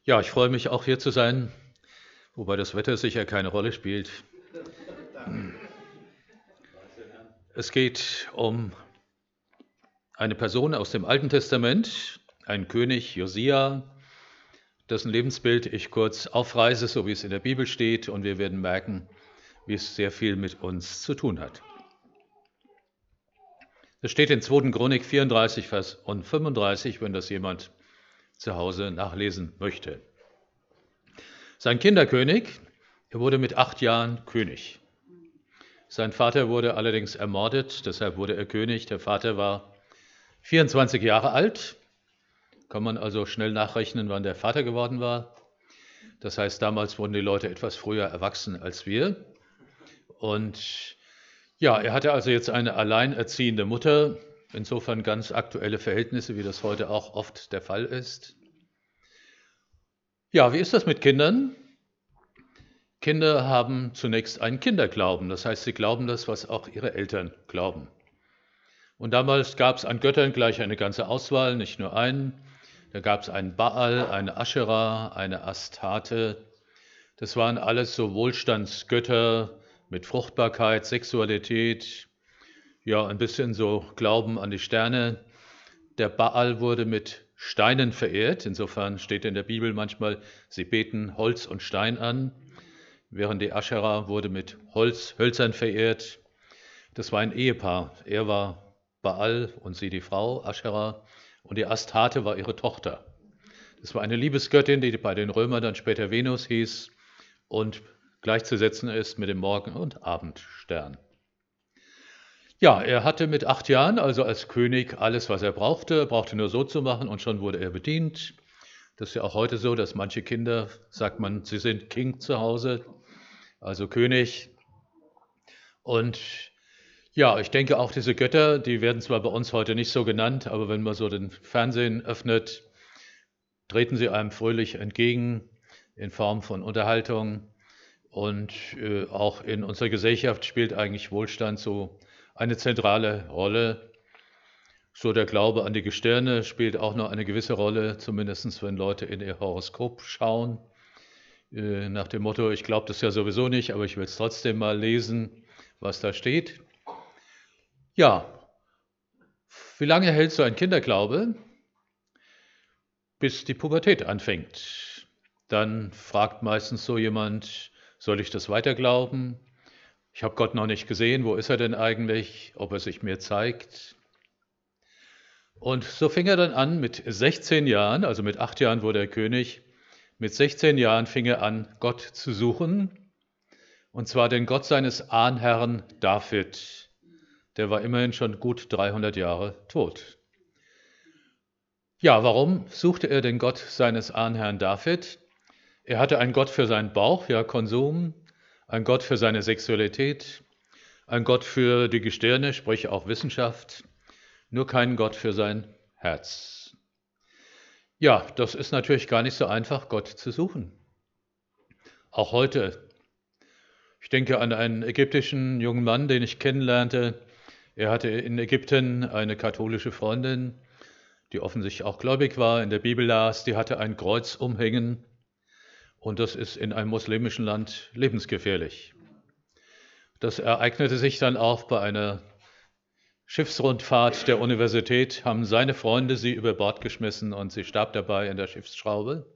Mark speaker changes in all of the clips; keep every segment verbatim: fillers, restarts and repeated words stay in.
Speaker 1: Ja, ich freue mich auch hier zu sein, wobei das Wetter sicher keine Rolle spielt. Es geht um eine Person aus dem Alten Testament, einen König Josia, dessen Lebensbild ich kurz aufreiße, so wie es in der Bibel steht, und wir werden merken, wie es sehr viel mit uns zu tun hat. Es steht in zweiter Chronik vierunddreißig, Vers und fünfunddreißig, wenn das jemand zu Hause nachlesen möchte. Sein Kinderkönig, er wurde mit acht Jahren König. Sein Vater wurde allerdings ermordet, deshalb wurde er König. Der Vater war vierundzwanzig Jahre alt. Kann man also schnell nachrechnen, wann der Vater geworden war. Das heißt, damals wurden die Leute etwas früher erwachsen als wir. Und ja, er hatte also jetzt eine alleinerziehende Mutter, insofern ganz aktuelle Verhältnisse, wie das heute auch oft der Fall ist. Ja, wie ist das mit Kindern? Kinder haben zunächst einen Kinderglauben, das heißt, sie glauben das, was auch ihre Eltern glauben. Und damals gab es an Göttern gleich eine ganze Auswahl, nicht nur einen. Da gab es einen Baal, eine Aschera, eine Astarte. Das waren alles so Wohlstandsgötter mit Fruchtbarkeit, Sexualität, ja, ein bisschen so Glauben an die Sterne. Der Baal wurde mit Steinen verehrt, insofern steht in der Bibel manchmal, sie beten Holz und Stein an, während die Aschera wurde mit Holz, Hölzern verehrt. Das war ein Ehepaar. Er war Baal und sie die Frau, Aschera, und die Astarte war ihre Tochter. Das war eine Liebesgöttin, die bei den Römern dann später Venus hieß und gleichzusetzen ist mit dem Morgen- und Abendstern. Ja, er hatte mit acht Jahren, also als König, alles, was er brauchte. Er brauchte nur so zu machen und schon wurde er bedient. Das ist ja auch heute so, dass manche Kinder, sagt man, sie sind King zu Hause, also König. Und ja, ich denke auch diese Götter, die werden zwar bei uns heute nicht so genannt, aber wenn man so den Fernsehen öffnet, treten sie einem fröhlich entgegen in Form von Unterhaltung. Und äh, auch in unserer Gesellschaft spielt eigentlich Wohlstand so eine zentrale Rolle. So der Glaube an die Gestirne spielt auch noch eine gewisse Rolle, zumindest wenn Leute in ihr Horoskop schauen. Äh, nach dem Motto, ich glaube das ja sowieso nicht, aber ich will es trotzdem mal lesen, was da steht. Ja, wie lange hält so ein Kinderglaube? Bis die Pubertät anfängt. Dann fragt meistens so jemand, soll ich das weiter glauben? Ich habe Gott noch nicht gesehen, wo ist er denn eigentlich, ob er sich mir zeigt? Und so fing er dann an mit sechzehn Jahren, also mit acht Jahren wurde er König, mit sechzehn Jahren fing er an, Gott zu suchen, und zwar den Gott seines Ahnherrn David. Der war immerhin schon gut dreihundert Jahre tot. Ja, warum suchte er den Gott seines Ahnherrn David? Er hatte einen Gott für seinen Bauch, ja Konsum, einen Gott für seine Sexualität, einen Gott für die Gestirne, sprich auch Wissenschaft, nur keinen Gott für sein Herz. Ja, das ist natürlich gar nicht so einfach, Gott zu suchen. Auch heute. Ich denke an einen ägyptischen jungen Mann, den ich kennenlernte. Er hatte in Ägypten eine katholische Freundin, die offensichtlich auch gläubig war, in der Bibel las, die hatte ein Kreuz umhängen. Und das ist in einem muslimischen Land lebensgefährlich. Das ereignete sich dann auch bei einer Schiffsrundfahrt der Universität, haben seine Freunde sie über Bord geschmissen und sie starb dabei in der Schiffsschraube.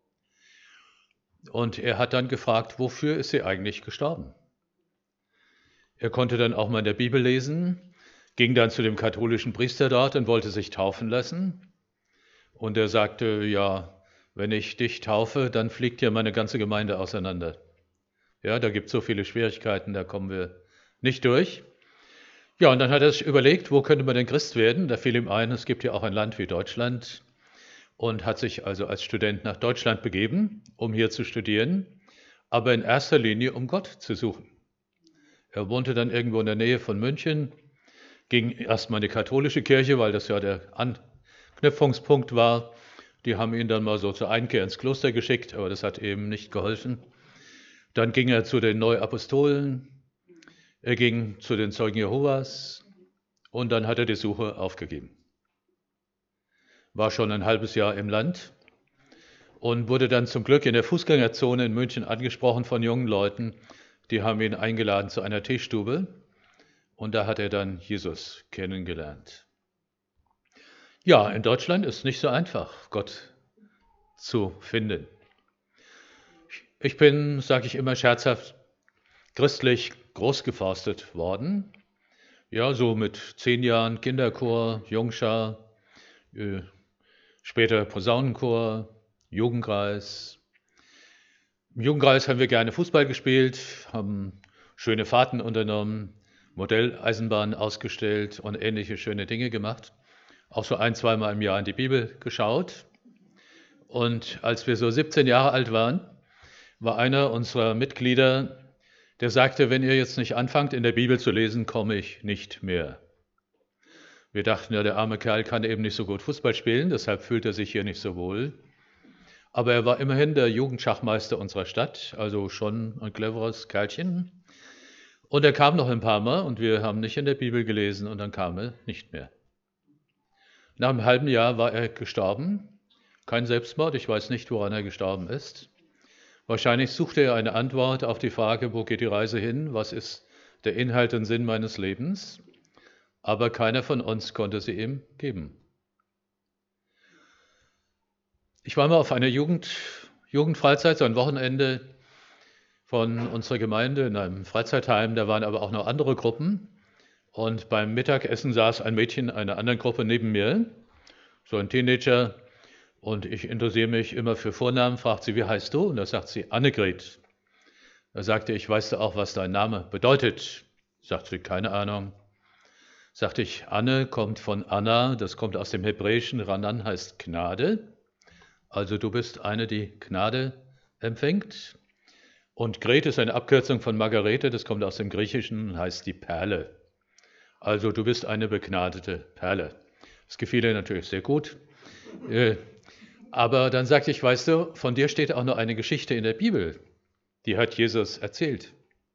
Speaker 1: Und er hat dann gefragt, wofür ist sie eigentlich gestorben? Er konnte dann auch mal in der Bibel lesen, ging dann zu dem katholischen Priester dort und wollte sich taufen lassen. Und er sagte, ja, wenn ich dich taufe, dann fliegt ja meine ganze Gemeinde auseinander. Ja, da gibt es so viele Schwierigkeiten, da kommen wir nicht durch. Ja, und dann hat er sich überlegt, wo könnte man denn Christ werden? Da fiel ihm ein, es gibt ja auch ein Land wie Deutschland, und hat sich also als Student nach Deutschland begeben, um hier zu studieren, aber in erster Linie, um Gott zu suchen. Er wohnte dann irgendwo in der Nähe von München, ging erstmal in die katholische Kirche, weil das ja der Anknüpfungspunkt war. Die haben ihn dann mal so zur Einkehr ins Kloster geschickt, aber das hat eben nicht geholfen. Dann ging er zu den Neuapostolen, er ging zu den Zeugen Jehovas und dann hat er die Suche aufgegeben. War schon ein halbes Jahr im Land und wurde dann zum Glück in der Fußgängerzone in München angesprochen von jungen Leuten. Die haben ihn eingeladen zu einer Teestube und da hat er dann Jesus kennengelernt. Ja, in Deutschland ist es nicht so einfach, Gott zu finden. Ich bin, sage ich immer scherzhaft, christlich großgeforstet worden. Ja, so mit zehn Jahren Kinderchor, Jungschar, äh, später Posaunenchor, Jugendkreis. Im Jugendkreis haben wir gerne Fußball gespielt, haben schöne Fahrten unternommen, Modelleisenbahnen ausgestellt und ähnliche schöne Dinge gemacht. Auch so ein-, zweimal im Jahr in die Bibel geschaut. Und als wir so siebzehn Jahre alt waren, war einer unserer Mitglieder, der sagte, wenn ihr jetzt nicht anfangt, in der Bibel zu lesen, komme ich nicht mehr. Wir dachten, ja, der arme Kerl kann eben nicht so gut Fußball spielen, deshalb fühlt er sich hier nicht so wohl. Aber er war immerhin der Jugendschachmeister unserer Stadt, also schon ein cleveres Kerlchen. Und er kam noch ein paar Mal und wir haben nicht in der Bibel gelesen und dann kam er nicht mehr. Nach einem halben Jahr war er gestorben. Kein Selbstmord, ich weiß nicht, woran er gestorben ist. Wahrscheinlich suchte er eine Antwort auf die Frage, wo geht die Reise hin, was ist der Inhalt und Sinn meines Lebens, aber keiner von uns konnte sie ihm geben. Ich war mal auf einer Jugend, Jugendfreizeit, so ein Wochenende von unserer Gemeinde in einem Freizeitheim, da waren aber auch noch andere Gruppen und beim Mittagessen saß ein Mädchen einer anderen Gruppe neben mir, so ein Teenager. Und ich interessiere mich immer für Vornamen, fragt sie, wie heißt du? Und da sagt sie, Annegret. Da sagte ich, weißt du auch, was dein Name bedeutet? Sagt sie, keine Ahnung. Sagte ich, Anne kommt von Anna, das kommt aus dem Hebräischen, Ranan heißt Gnade. Also du bist eine, die Gnade empfängt. Und Gret ist eine Abkürzung von Margarete, das kommt aus dem Griechischen, heißt die Perle. Also du bist eine begnadete Perle. Das gefiel ihr natürlich sehr gut. Äh, Aber dann sagte ich, weißt du, von dir steht auch noch eine Geschichte in der Bibel, die hat Jesus erzählt.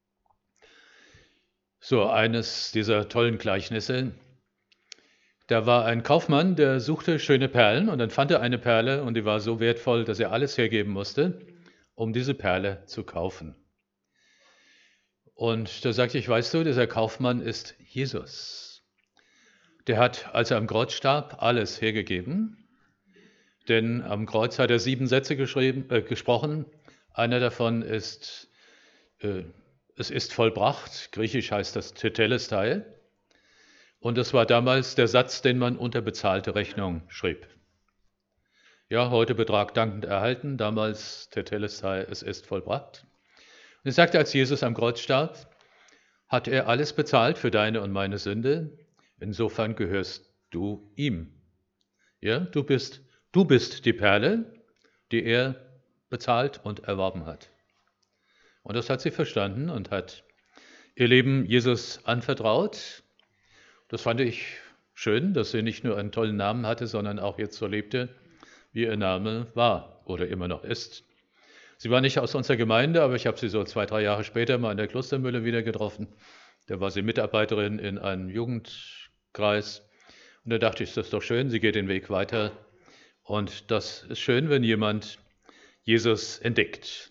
Speaker 1: So eines dieser tollen Gleichnisse. Da war ein Kaufmann, der suchte schöne Perlen und dann fand er eine Perle und die war so wertvoll, dass er alles hergeben musste, um diese Perle zu kaufen. Und da sagte ich, weißt du, dieser Kaufmann ist Jesus. Der hat, als er am Kreuz starb, alles hergegeben. Denn am Kreuz hat er sieben Sätze geschrieben, äh, gesprochen. Einer davon ist, äh, es ist vollbracht, griechisch heißt das Tetelestai. Und das war damals der Satz, den man unter bezahlte Rechnung schrieb. Ja, heute Betrag dankend erhalten, damals Tetelestai, es ist vollbracht. Und er sagte, als Jesus am Kreuz starb, hat er alles bezahlt für deine und meine Sünde. Insofern gehörst du ihm. Ja, du bist Du bist die Perle, die er bezahlt und erworben hat. Und das hat sie verstanden und hat ihr Leben Jesus anvertraut. Das fand ich schön, dass sie nicht nur einen tollen Namen hatte, sondern auch jetzt so lebte, wie ihr Name war oder immer noch ist. Sie war nicht aus unserer Gemeinde, aber ich habe sie so zwei, drei Jahre später mal in der Klostermühle wieder getroffen. Da war sie Mitarbeiterin in einem Jugendkreis. Und da dachte ich, das ist doch schön, sie geht den Weg weiter. Und das ist schön, wenn jemand Jesus entdeckt.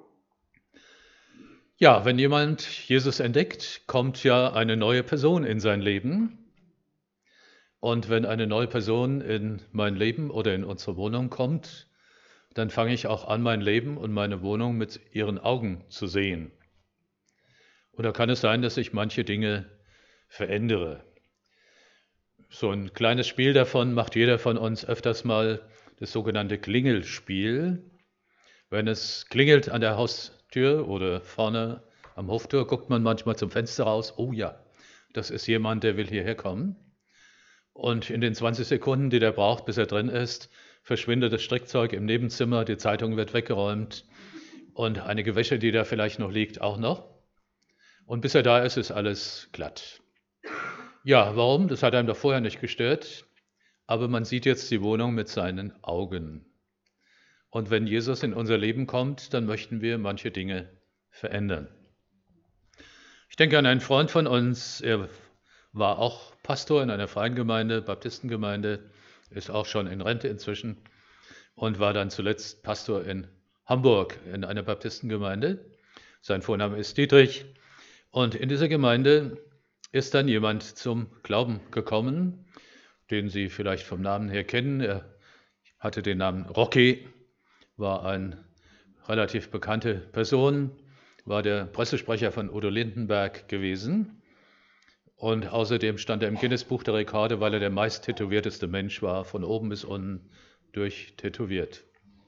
Speaker 1: Ja, wenn jemand Jesus entdeckt, kommt ja eine neue Person in sein Leben. Und wenn eine neue Person in mein Leben oder in unsere Wohnung kommt, dann fange ich auch an, mein Leben und meine Wohnung mit ihren Augen zu sehen. Und da kann es sein, dass ich manche Dinge verändere. So ein kleines Spiel davon macht jeder von uns öfters mal, das sogenannte Klingelspiel. Wenn es klingelt an der Haustür oder vorne am Hoftor, guckt man manchmal zum Fenster raus. Oh ja, das ist jemand, der will hierher kommen. Und in den zwanzig Sekunden, die der braucht, bis er drin ist, verschwindet das Strickzeug im Nebenzimmer, die Zeitung wird weggeräumt und einige Wäsche, die da vielleicht noch liegt, auch noch. Und bis er da ist, ist alles glatt. Ja, warum? Das hat einem doch vorher nicht gestört. Aber man sieht jetzt die Wohnung mit seinen Augen. Und wenn Jesus in unser Leben kommt, dann möchten wir manche Dinge verändern. Ich denke an einen Freund von uns, er war auch Pastor in einer freien Gemeinde, Baptistengemeinde, ist auch schon in Rente inzwischen. und war dann zuletzt Pastor in Hamburg in einer Baptistengemeinde. Sein Vorname ist Dietrich. Und in dieser Gemeinde ist dann jemand zum Glauben gekommen, den Sie vielleicht vom Namen her kennen. Er hatte den Namen Rocky, war eine relativ bekannte Person, war der Pressesprecher von Udo Lindenberg gewesen. Und außerdem stand er im Guinness-Buch der Rekorde, weil er der meist tätowierteste Mensch war, von oben bis unten durchtätowiert.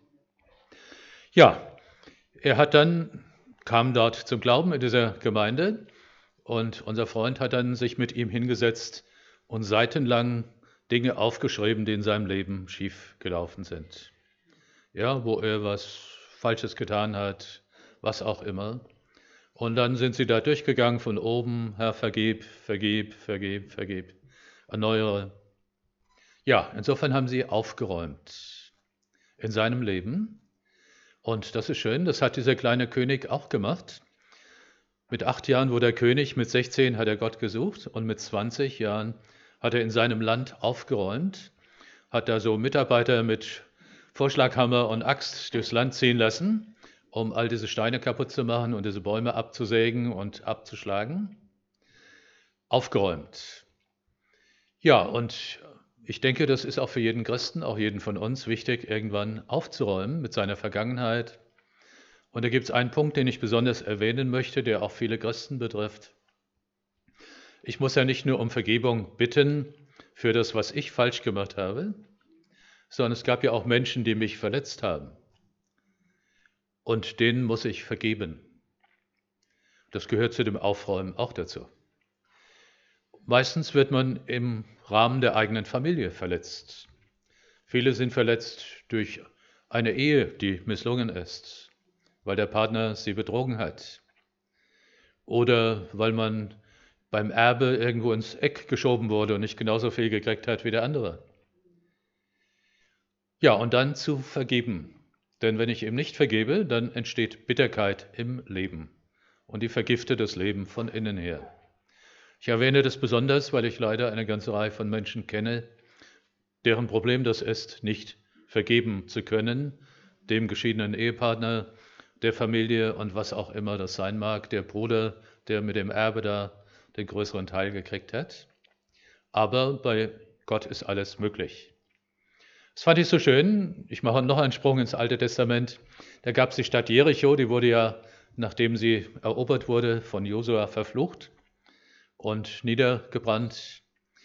Speaker 1: Ja, er hat dann, kam dort zum Glauben in dieser Gemeinde und unser Freund hat dann sich mit ihm hingesetzt und seitenlang Dinge aufgeschrieben, die in seinem Leben schief gelaufen sind. Ja, wo er was Falsches getan hat, was auch immer. Und dann sind sie da durchgegangen von oben, Herr, vergib, vergib, vergib, vergib, erneuere. Ja, insofern haben sie aufgeräumt in seinem Leben. Und das ist schön, das hat dieser kleine König auch gemacht. Mit acht Jahren wurde er König, mit sechzehn hat er Gott gesucht und mit zwanzig Jahren hat er in seinem Land aufgeräumt, hat da so Mitarbeiter mit Vorschlaghammer und Axt durchs Land ziehen lassen, um all diese Steine kaputt zu machen und diese Bäume abzusägen und abzuschlagen. Aufgeräumt. Ja, und ich denke, das ist auch für jeden Christen, auch jeden von uns wichtig, irgendwann aufzuräumen mit seiner Vergangenheit. Und da gibt es einen Punkt, den ich besonders erwähnen möchte, der auch viele Christen betrifft. Ich muss ja nicht nur um Vergebung bitten für das, was ich falsch gemacht habe, sondern es gab ja auch Menschen, die mich verletzt haben. Und denen muss ich vergeben. Das gehört zu dem Aufräumen auch dazu. Meistens wird man im Rahmen der eigenen Familie verletzt. Viele sind verletzt durch eine Ehe, die misslungen ist, weil der Partner sie betrogen hat. Oder weil man beim Erbe irgendwo ins Eck geschoben wurde und nicht genauso viel gekriegt hat wie der andere. Ja, und dann zu vergeben. Denn wenn ich ihm nicht vergebe, dann entsteht Bitterkeit im Leben. Und die vergiftet das Leben von innen her. Ich erwähne das besonders, weil ich leider eine ganze Reihe von Menschen kenne, deren Problem das ist, nicht vergeben zu können, dem geschiedenen Ehepartner, der Familie und was auch immer das sein mag, der Bruder, der mit dem Erbe da den größeren Teil gekriegt hat. Aber bei Gott ist alles möglich. Das fand ich so schön. Ich mache noch einen Sprung ins Alte Testament. Da gab es die Stadt Jericho, die wurde ja, nachdem sie erobert wurde, von Josua verflucht und niedergebrannt.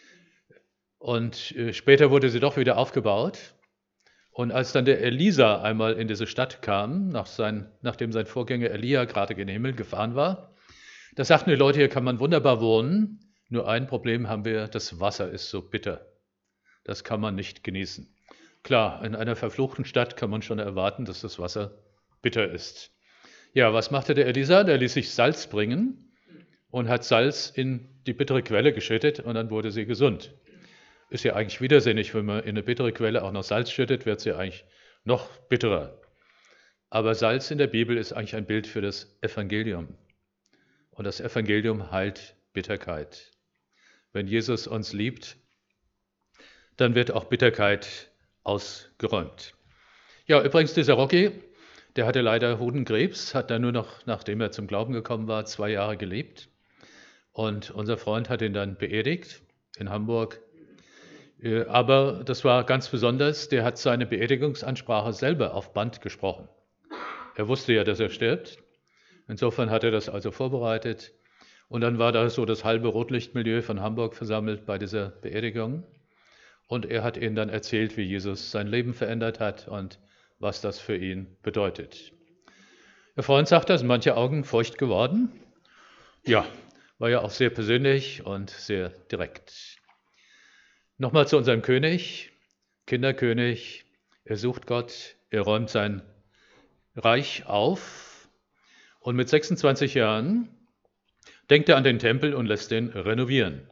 Speaker 1: Und später wurde sie doch wieder aufgebaut. Und als dann der Elisa einmal in diese Stadt kam, nach sein, nachdem sein Vorgänger Elia gerade in den Himmel gefahren war, da sagten die Leute, hier kann man wunderbar wohnen, nur ein Problem haben wir, das Wasser ist so bitter. Das kann man nicht genießen. Klar, in einer verfluchten Stadt kann man schon erwarten, dass das Wasser bitter ist. Ja, was machte der Elisa? Der ließ sich Salz bringen und hat Salz in die bittere Quelle geschüttet und dann wurde sie gesund. Ist ja eigentlich widersinnig, wenn man in eine bittere Quelle auch noch Salz schüttet, wird sie eigentlich noch bitterer. Aber Salz in der Bibel ist eigentlich ein Bild für das Evangelium. Und das Evangelium heilt Bitterkeit. Wenn Jesus uns liebt, dann wird auch Bitterkeit ausgeräumt. Ja, übrigens dieser Rocky, der hatte leider Hodenkrebs, hat dann nur noch, nachdem er zum Glauben gekommen war, zwei Jahre gelebt. Und unser Freund hat ihn dann beerdigt in Hamburg. Aber das war ganz besonders, der hat seine Beerdigungsansprache selber auf Band gesprochen. Er wusste ja, dass er stirbt. Insofern hat er das also vorbereitet. Und dann war da so das halbe Rotlichtmilieu von Hamburg versammelt bei dieser Beerdigung. Und er hat ihnen dann erzählt, wie Jesus sein Leben verändert hat und was das für ihn bedeutet. Der Freund sagt, da sind manche Augen feucht geworden. Ja, war ja auch sehr persönlich und sehr direkt. Nochmal zu unserem König, Kinderkönig. Er sucht Gott, er räumt sein Reich auf und mit sechsundzwanzig Jahren denkt er an den Tempel und lässt den renovieren.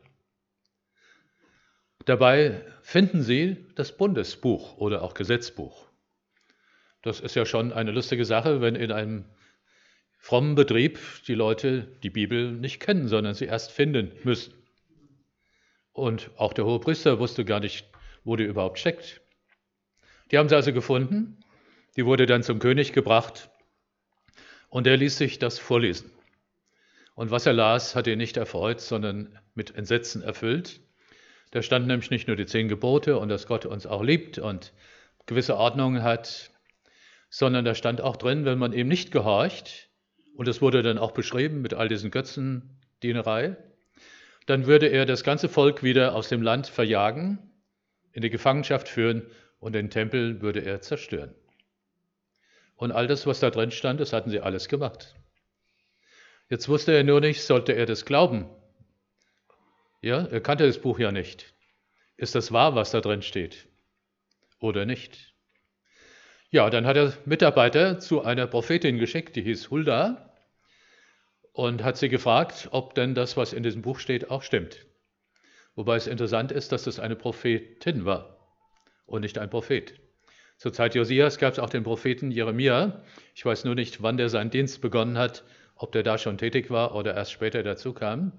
Speaker 1: Dabei finden Sie das Bundesbuch oder auch Gesetzbuch. Das ist ja schon eine lustige Sache, wenn in einem frommen Betrieb die Leute die Bibel nicht kennen, sondern sie erst finden müssen. Und auch der Hohepriester wusste gar nicht, wo die überhaupt steckt. Die haben sie also gefunden, die wurde dann zum König gebracht und er ließ sich das vorlesen. Und was er las, hat ihn nicht erfreut, sondern mit Entsetzen erfüllt. Da standen nämlich nicht nur die zehn Gebote und dass Gott uns auch liebt und gewisse Ordnungen hat, sondern da stand auch drin, wenn man ihm nicht gehorcht, und das wurde dann auch beschrieben mit all diesen Götzendienerei, dann würde er das ganze Volk wieder aus dem Land verjagen, in die Gefangenschaft führen und den Tempel würde er zerstören. Und all das, was da drin stand, das hatten sie alles gemacht. Jetzt wusste er nur nicht, sollte er das glauben? Ja, er kannte das Buch ja nicht. Ist das wahr, was da drin steht? Oder nicht? Ja, dann hat er Mitarbeiter zu einer Prophetin geschickt, die hieß Hulda, und hat sie gefragt, ob denn das, was in diesem Buch steht, auch stimmt. Wobei es interessant ist, dass das eine Prophetin war und nicht ein Prophet. Zur Zeit Josias gab es auch den Propheten Jeremia. Ich weiß nur nicht, wann der seinen Dienst begonnen hat, ob der da schon tätig war oder erst später dazu kam.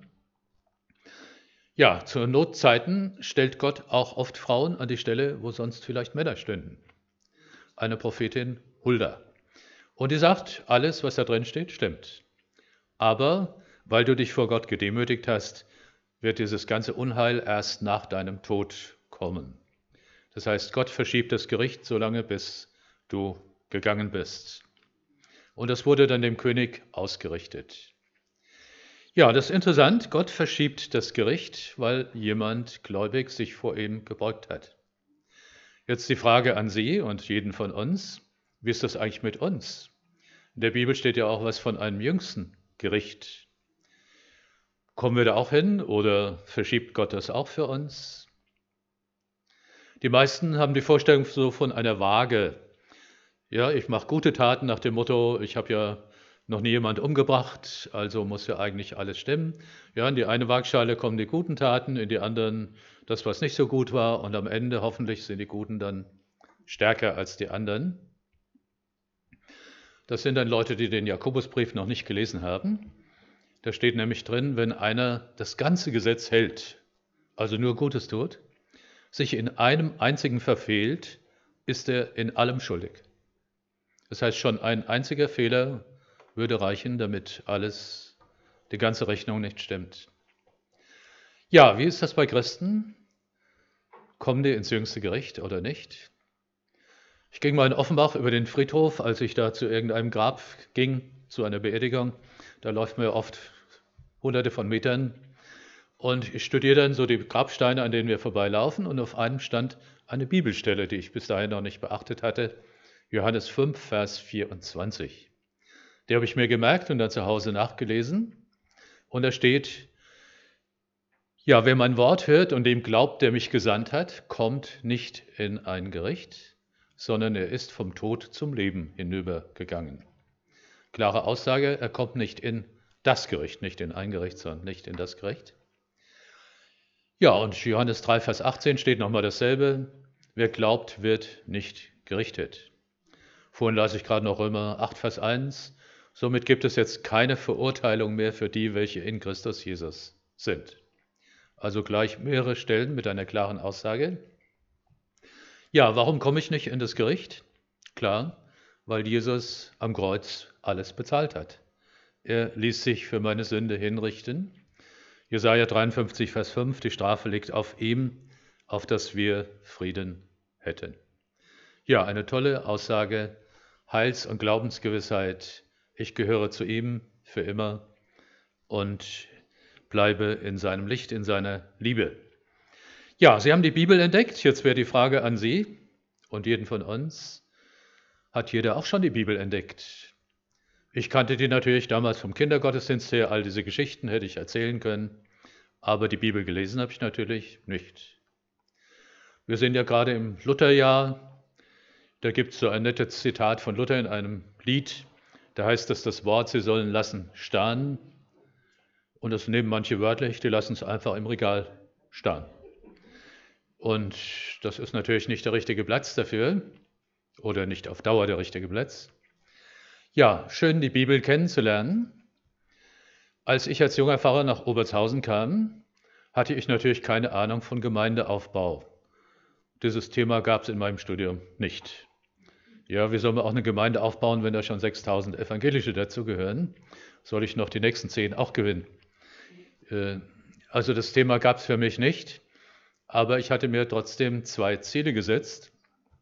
Speaker 1: Ja, zu Notzeiten stellt Gott auch oft Frauen an die Stelle, wo sonst vielleicht Männer stünden. Eine Prophetin Hulda. Und die sagt, alles, was da drin steht, stimmt. Aber weil du dich vor Gott gedemütigt hast, wird dieses ganze Unheil erst nach deinem Tod kommen. Das heißt, Gott verschiebt das Gericht so lange, bis du gegangen bist. Und das wurde dann dem König ausgerichtet. Ja, das ist interessant. Gott verschiebt das Gericht, weil jemand gläubig sich vor ihm gebeugt hat. Jetzt die Frage an Sie und jeden von uns. Wie ist das eigentlich mit uns? In der Bibel steht ja auch was von einem jüngsten Gericht. Kommen wir da auch hin oder verschiebt Gott das auch für uns? Die meisten haben die Vorstellung so von einer Waage. Ja, ich mache gute Taten nach dem Motto, ich habe ja noch nie jemand umgebracht, also muss ja eigentlich alles stimmen. Ja, in die eine Waagschale kommen die guten Taten, in die anderen das, was nicht so gut war, und am Ende hoffentlich sind die Guten dann stärker als die anderen. Das sind dann Leute, die den Jakobusbrief noch nicht gelesen haben. Da steht nämlich drin, wenn einer das ganze Gesetz hält, also nur Gutes tut, sich in einem einzigen verfehlt, ist er in allem schuldig. Das heißt, schon ein einziger Fehler würde reichen, damit alles, die ganze Rechnung nicht stimmt. Ja, wie ist das bei Christen? Kommen die ins jüngste Gericht oder nicht? Ich ging mal in Offenbach über den Friedhof, als ich da zu irgendeinem Grab ging, zu einer Beerdigung. Da läuft man ja oft hunderte von Metern. Und ich studiere dann so die Grabsteine, an denen wir vorbeilaufen. Und auf einem stand eine Bibelstelle, die ich bis dahin noch nicht beachtet hatte. Johannes fünf, Vers vierundzwanzig. Die habe ich mir gemerkt und dann zu Hause nachgelesen. Und da steht, ja, wer mein Wort hört und dem glaubt, der mich gesandt hat, kommt nicht in ein Gericht, sondern er ist vom Tod zum Leben hinübergegangen. Klare Aussage, er kommt nicht in das Gericht, nicht in ein Gericht, sondern nicht in das Gericht. Ja, und Johannes drei, Vers achtzehn steht nochmal dasselbe. Wer glaubt, wird nicht gerichtet. Vorhin las ich gerade noch Römer acht, Vers eins. Somit gibt es jetzt keine Verurteilung mehr für die, welche in Christus Jesus sind. Also gleich mehrere Stellen mit einer klaren Aussage. Ja, warum komme ich nicht in das Gericht? Klar, weil Jesus am Kreuz alles bezahlt hat. Er ließ sich für meine Sünde hinrichten. Jesaja dreiundfünfzig, Vers fünf, die Strafe liegt auf ihm, auf dass wir Frieden hätten. Ja, eine tolle Aussage, Heils- und Glaubensgewissheit. Ich gehöre zu ihm für immer und bleibe in seinem Licht, in seiner Liebe. Ja, Sie haben die Bibel entdeckt. Jetzt wäre die Frage an Sie und jeden von uns. Hat jeder auch schon die Bibel entdeckt? Ich kannte die natürlich damals vom Kindergottesdienst her. All diese Geschichten hätte ich erzählen können. Aber die Bibel gelesen habe ich natürlich nicht. Wir sind ja gerade im Lutherjahr. Da gibt es so ein nettes Zitat von Luther in einem Lied. Da heißt es, das Wort, sie sollen lassen starren. Und das nehmen manche wörtlich, die lassen es einfach im Regal starren. Und das ist natürlich nicht der richtige Platz dafür oder nicht auf Dauer der richtige Platz. Ja, schön die Bibel kennenzulernen. Als ich als junger Pfarrer nach Obertshausen kam, hatte ich natürlich keine Ahnung von Gemeindeaufbau. Dieses Thema gab es in meinem Studium nicht. Ja, wie soll man auch eine Gemeinde aufbauen, wenn da schon sechstausend Evangelische dazugehören? Soll ich noch die nächsten zehn auch gewinnen? Äh, Also das Thema gab es für mich nicht, aber ich hatte mir trotzdem zwei Ziele gesetzt.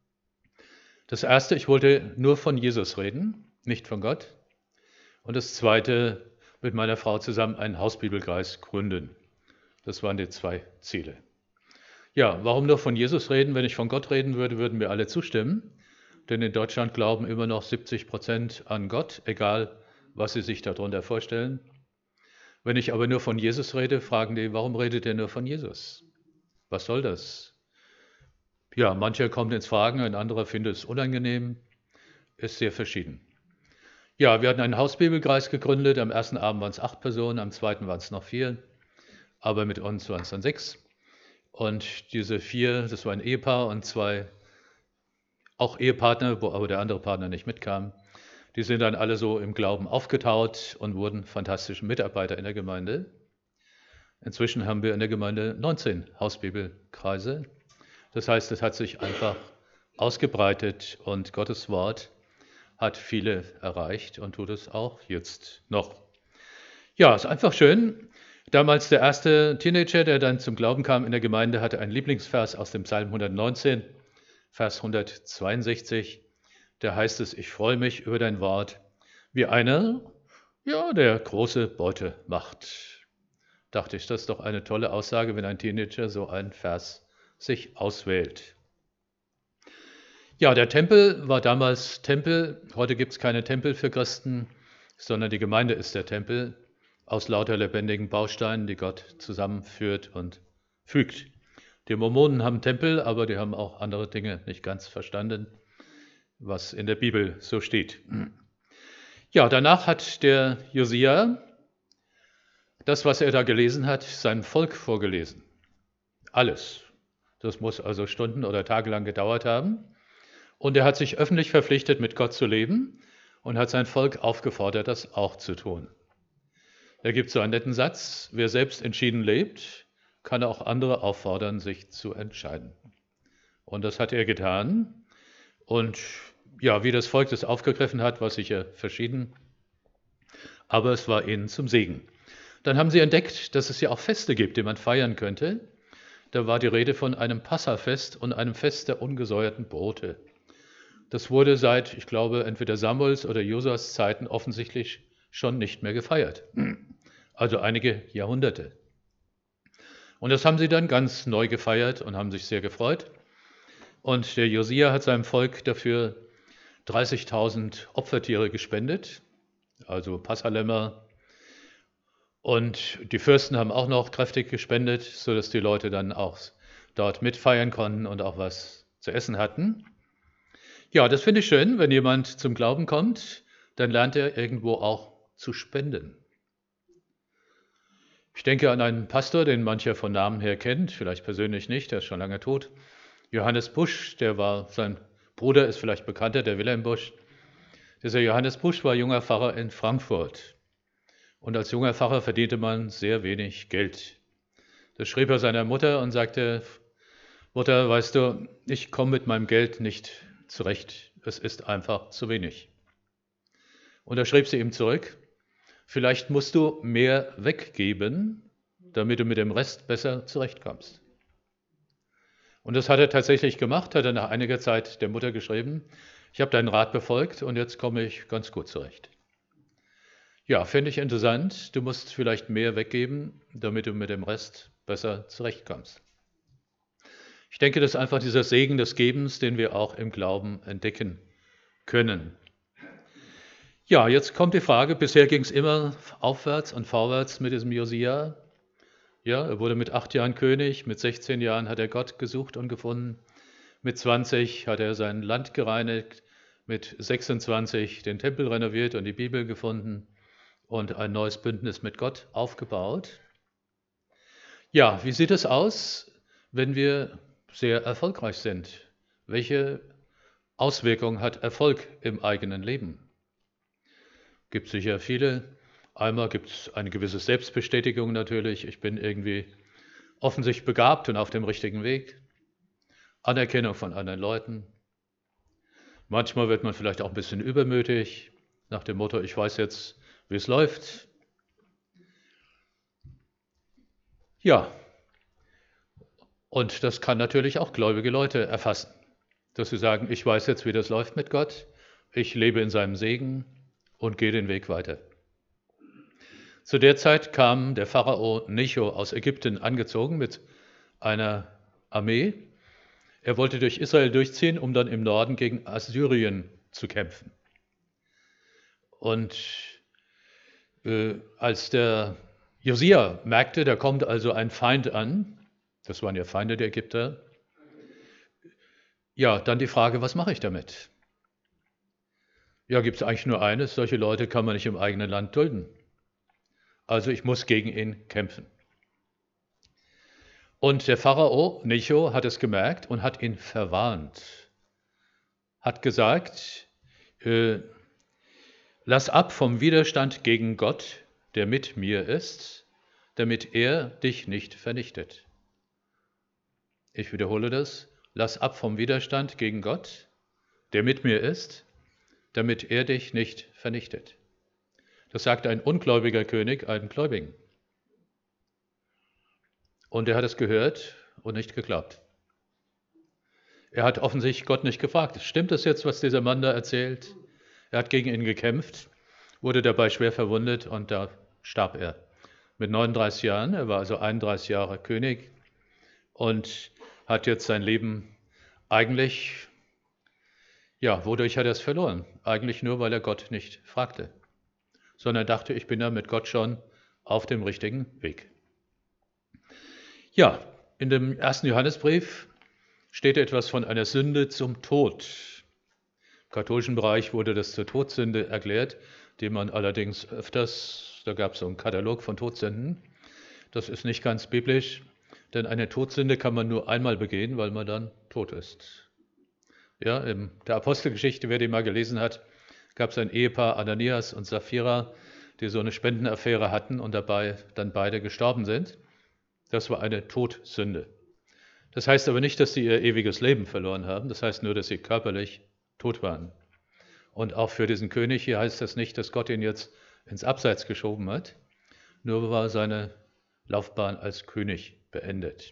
Speaker 1: Das erste, ich wollte nur von Jesus reden, nicht von Gott. Und das zweite, mit meiner Frau zusammen einen Hausbibelkreis gründen. Das waren die zwei Ziele. Ja, warum nur von Jesus reden? Wenn ich von Gott reden würde, würden mir alle zustimmen. Denn in Deutschland glauben immer noch siebzig Prozent an Gott, egal was sie sich darunter vorstellen. Wenn ich aber nur von Jesus rede, fragen die, warum redet ihr nur von Jesus? Was soll das? Ja, mancher kommt ins Fragen, ein anderer findet es unangenehm, ist sehr verschieden. Ja, wir hatten einen Hausbibelkreis gegründet, am ersten Abend waren es acht Personen, am zweiten waren es noch vier, aber mit uns waren es dann sechs. Und diese vier, das war ein Ehepaar und zwei auch Ehepartner, wo aber der andere Partner nicht mitkam, die sind dann alle so im Glauben aufgetaut und wurden fantastische Mitarbeiter in der Gemeinde. Inzwischen haben wir in der Gemeinde neunzehn Hausbibelkreise. Das heißt, es hat sich einfach ausgebreitet und Gottes Wort hat viele erreicht und tut es auch jetzt noch. Ja, ist einfach schön. Damals der erste Teenager, der dann zum Glauben kam in der Gemeinde, hatte einen Lieblingsvers aus dem Psalm hundertneunzehn, Vers hundertzweiundsechzig. Da heißt es, ich freue mich über dein Wort, wie einer, ja, der große Beute macht. Dachte ich, das ist doch eine tolle Aussage, wenn ein Teenager so einen Vers sich auswählt. Ja, der Tempel war damals Tempel. Heute gibt es keine Tempel für Christen, sondern die Gemeinde ist der Tempel aus lauter lebendigen Bausteinen, die Gott zusammenführt und fügt. Die Mormonen haben Tempel, aber die haben auch andere Dinge nicht ganz verstanden, was in der Bibel so steht. Ja, danach hat der Josia das, was er da gelesen hat, seinem Volk vorgelesen. Alles. Das muss also Stunden oder Tage lang gedauert haben. Und er hat sich öffentlich verpflichtet, mit Gott zu leben und hat sein Volk aufgefordert, das auch zu tun. Da gibt es so einen netten Satz, wer selbst entschieden lebt, kann auch andere auffordern, sich zu entscheiden. Und das hat er getan. Und ja, wie das Volk das aufgegriffen hat, war sicher verschieden. Aber es war ihnen zum Segen. Dann haben sie entdeckt, dass es ja auch Feste gibt, die man feiern könnte. Da war die Rede von einem Passafest und einem Fest der ungesäuerten Brote. Das wurde seit, ich glaube, entweder Samuels oder Josas Zeiten offensichtlich schon nicht mehr gefeiert. Also einige Jahrhunderte. Und das haben sie dann ganz neu gefeiert und haben sich sehr gefreut. Und der Josia hat seinem Volk dafür dreißigtausend Opfertiere gespendet, also Passalämmer. Und die Fürsten haben auch noch kräftig gespendet, sodass die Leute dann auch dort mitfeiern konnten und auch was zu essen hatten. Ja, das finde ich schön, wenn jemand zum Glauben kommt, dann lernt er irgendwo auch zu spenden. Ich denke an einen Pastor, den mancher von Namen her kennt, vielleicht persönlich nicht, der ist schon lange tot. Johannes Busch, der war, sein Bruder ist vielleicht bekannter, der Wilhelm Busch. Dieser Johannes Busch war junger Pfarrer in Frankfurt. Und als junger Pfarrer verdiente man sehr wenig Geld. Das schrieb er seiner Mutter und sagte, Mutter, weißt du, ich komme mit meinem Geld nicht zurecht. Es ist einfach zu wenig. Und da schrieb sie ihm zurück, vielleicht musst du mehr weggeben, damit du mit dem Rest besser zurechtkommst. Und das hat er tatsächlich gemacht, hat er nach einiger Zeit der Mutter geschrieben, ich habe deinen Rat befolgt und jetzt komme ich ganz gut zurecht. Ja, finde ich interessant. Du musst vielleicht mehr weggeben, damit du mit dem Rest besser zurechtkommst. Ich denke, das ist einfach dieser Segen des Gebens, den wir auch im Glauben entdecken können. Ja, jetzt kommt die Frage, bisher ging es immer aufwärts und vorwärts mit diesem Josia. Ja, er wurde mit acht Jahren König, mit sechzehn Jahren hat er Gott gesucht und gefunden, mit zwanzig hat er sein Land gereinigt, mit sechsundzwanzig den Tempel renoviert und die Bibel gefunden und ein neues Bündnis mit Gott aufgebaut. Ja, wie sieht es aus, wenn wir sehr erfolgreich sind? Welche Auswirkungen hat Erfolg im eigenen Leben? Gibt sicher viele. Einmal gibt es eine gewisse Selbstbestätigung natürlich. Ich bin irgendwie offensichtlich begabt und auf dem richtigen Weg. Anerkennung von anderen Leuten. Manchmal wird man vielleicht auch ein bisschen übermütig, nach dem Motto, ich weiß jetzt, wie es läuft. Ja, und das kann natürlich auch gläubige Leute erfassen, dass sie sagen, ich weiß jetzt, wie das läuft mit Gott, ich lebe in seinem Segen und gehe den Weg weiter. Zu der Zeit kam der Pharao Necho aus Ägypten angezogen mit einer Armee. Er wollte durch Israel durchziehen, um dann im Norden gegen Assyrien zu kämpfen. Und äh, als der Josia merkte, da kommt also ein Feind an, das waren ja Feinde der Ägypter, ja, dann die Frage, was mache ich damit? Ja, gibt es eigentlich nur eines, solche Leute kann man nicht im eigenen Land dulden. Also ich muss gegen ihn kämpfen. Und der Pharao Necho hat es gemerkt und hat ihn verwarnt. Hat gesagt, äh, lass ab vom Widerstand gegen Gott, der mit mir ist, damit er dich nicht vernichtet. Ich wiederhole das, lass ab vom Widerstand gegen Gott, der mit mir ist, damit er dich nicht vernichtet. Das sagt ein ungläubiger König einem Gläubigen. Und er hat es gehört und nicht geglaubt. Er hat offensichtlich Gott nicht gefragt, stimmt das jetzt, was dieser Mann da erzählt? Er hat gegen ihn gekämpft, wurde dabei schwer verwundet und da starb er. Mit neununddreißig Jahren, er war also einunddreißig Jahre König und hat jetzt sein Leben eigentlich, ja, wodurch hat er es verloren? Eigentlich nur, weil er Gott nicht fragte, sondern dachte, ich bin ja mit Gott schon auf dem richtigen Weg. Ja, in dem ersten Johannesbrief steht etwas von einer Sünde zum Tod. Im katholischen Bereich wurde das zur Todsünde erklärt, die man allerdings öfters, da gab es so einen Katalog von Todsünden. Das ist nicht ganz biblisch, denn eine Todsünde kann man nur einmal begehen, weil man dann tot ist. Ja, in der Apostelgeschichte, wer die mal gelesen hat, gab es ein Ehepaar, Ananias und Sapphira, die so eine Spendenaffäre hatten und dabei dann beide gestorben sind. Das war eine Todsünde. Das heißt aber nicht, dass sie ihr ewiges Leben verloren haben. Das heißt nur, dass sie körperlich tot waren. Und auch für diesen König hier heißt das nicht, dass Gott ihn jetzt ins Abseits geschoben hat. Nur war seine Laufbahn als König beendet.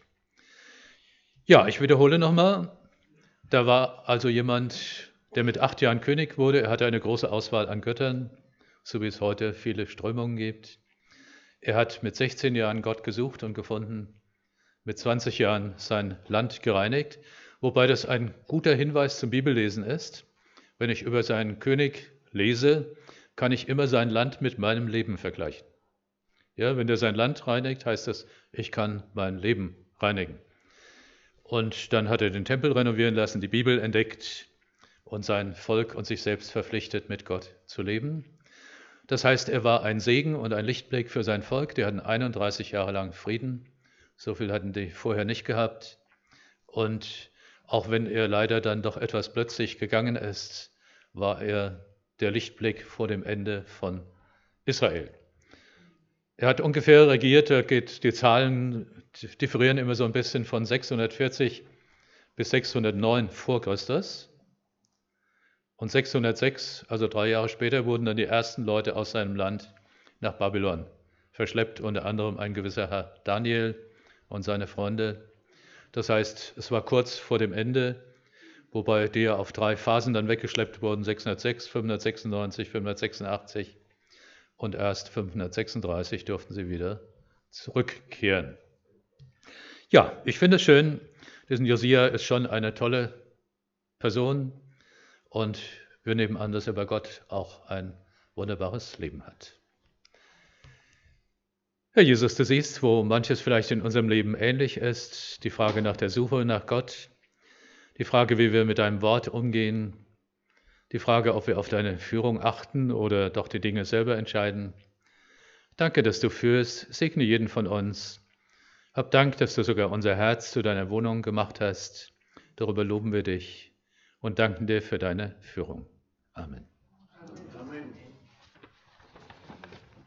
Speaker 1: Ja, ich wiederhole nochmal. Da war also jemand, der mit acht Jahren König wurde. Er hatte eine große Auswahl an Göttern, so wie es heute viele Strömungen gibt. Er hat mit sechzehn Jahren Gott gesucht und gefunden, mit zwanzig Jahren sein Land gereinigt, wobei das ein guter Hinweis zum Bibellesen ist. Wenn ich über seinen König lese, kann ich immer sein Land mit meinem Leben vergleichen. Ja, wenn er sein Land reinigt, heißt das, ich kann mein Leben reinigen. Und dann hat er den Tempel renovieren lassen, die Bibel entdeckt und sein Volk und sich selbst verpflichtet, mit Gott zu leben. Das heißt, er war ein Segen und ein Lichtblick für sein Volk. Die hatten einunddreißig Jahre lang Frieden. So viel hatten die vorher nicht gehabt. Und auch wenn er leider dann doch etwas plötzlich gegangen ist, war er der Lichtblick vor dem Ende von Israel. Er hat ungefähr regiert, da geht die Zahlen differieren immer so ein bisschen von sechshundertvierzig bis sechshundertneun vor Christus. Und sechshundertsechs, also drei Jahre später, wurden dann die ersten Leute aus seinem Land nach Babylon verschleppt, unter anderem ein gewisser Herr Daniel und seine Freunde. Das heißt, es war kurz vor dem Ende, wobei die ja auf drei Phasen dann weggeschleppt wurden, sechshundertsechs, fünfhundertsechsundneunzig, fünfhundertsechsundachtzig und erst fünfhundertsechsunddreißig durften sie wieder zurückkehren. Ja, ich finde es schön, diesen Josia ist schon eine tolle Person und wir nehmen an, dass er bei Gott auch ein wunderbares Leben hat. Herr Jesus, du siehst, wo manches vielleicht in unserem Leben ähnlich ist, die Frage nach der Suche nach Gott, die Frage, wie wir mit deinem Wort umgehen, die Frage, ob wir auf deine Führung achten oder doch die Dinge selber entscheiden. Danke, dass du führst, segne jeden von uns. Hab Dank, dass du sogar unser Herz zu deiner Wohnung gemacht hast. Darüber loben wir dich und danken dir für deine Führung. Amen.